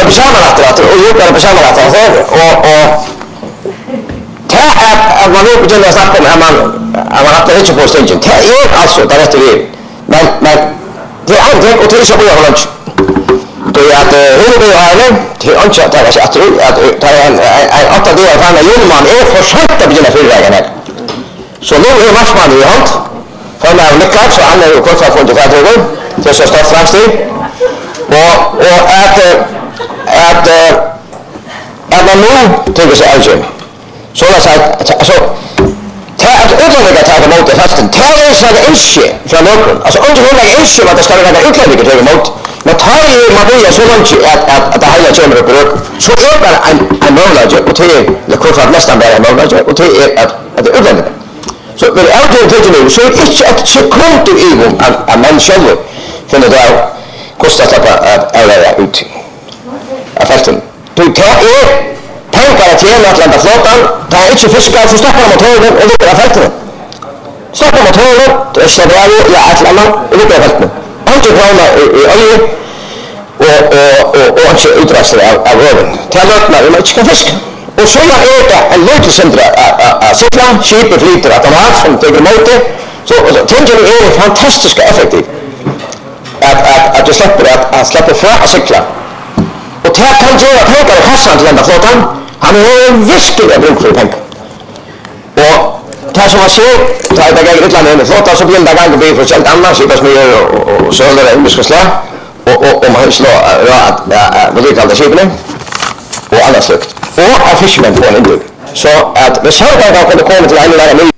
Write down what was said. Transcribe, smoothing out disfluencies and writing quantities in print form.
på sammanlagt och gjorde det på sammanlagt och att man nu begynner att snacka om att man har inte på stegen. Det är alltså det rätta vi. Men det är andra och till så börjar man då att huvudbehållaren till ancha att det att ta en åtta delar från en man är för sent att begynna förvägen här. Så nu är matchman i hand. För när lyckas så han är ju kort för att få det så står framsteg. Och att man nu tycker sig alltså så alltså att utlänningar tar emot det fasten tar ju sig inske från någon alltså om du vill inske vad det ska vara utlänningar tar emot men tar ju man börjar så långt att det hela kommer upp så är det en möjlighet och till det kort för nästan bara en möjlighet och till att utlänningar så men alltid till nu så är det inte ett sekund i en människa finner det kostar att alla ut av fasten du tar tankar att tjäna Atlantaflottan, ta inte fiskar så stoppar motoren och lyckas fälten. Stoppar motoren, det släpper av i Atlanta och lyckas fälten. Inte brana i olje och inte utrastar av röven. Till lötna vi inte kan fiska. Och så är det en lötescentra att cykla, skipet flyter att de har som tycker emot det. Så tänker vi är fantastiskt effektivt. Att du släpper för att cykla. Och det kan göra tankar i kassan till Atlantaflottan. Han har en viskiga bruk för pengar. Och det som man ser, tar jag gånger utlandet under flottan så blir det gånger bli för källt annars, skipasmyr och sönder och indiska slag. Och man slår vad det kallar skipene och annat slukt. Och av fishermen på en indug. Så att med särgångar kunde komma till en eller annan